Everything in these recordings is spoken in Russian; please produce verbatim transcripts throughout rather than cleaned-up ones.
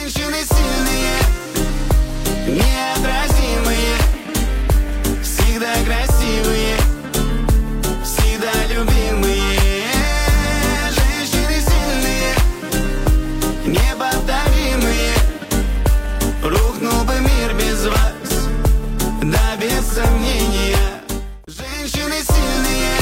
Женщины сильные, неотразимые, всегда красивые, всегда любимые. Женщины сильные, неповторимые. Рухнул бы мир без вас, да без сомнения. Женщины сильные,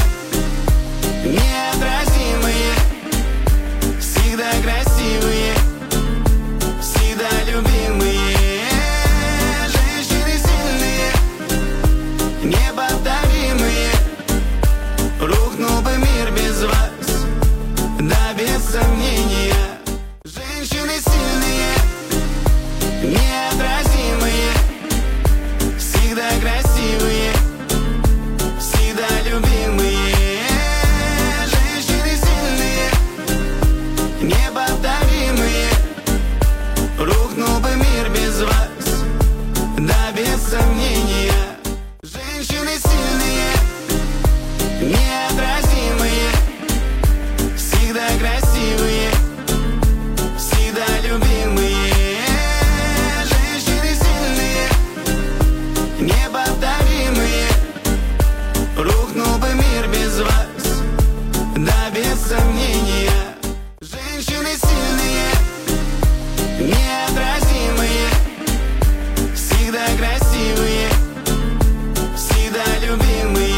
неотразимые, всегда красивые, всегда любимые. Женщины сильные, неповторимые. Рухнул бы мир без вас, да без сомнения. Женщины сильные, неотразимые, всегда красивые, всегда любимые. Женщины сильные, неповторимые. Рухнул бы мир без вас, да без сомнения. Женщины сильные, неотразимые, всегда красивые, всегда любимые. Женщины сильные, неповторимые. Рухнул бы мир без вас, да без сомнения. Женщины сильные, не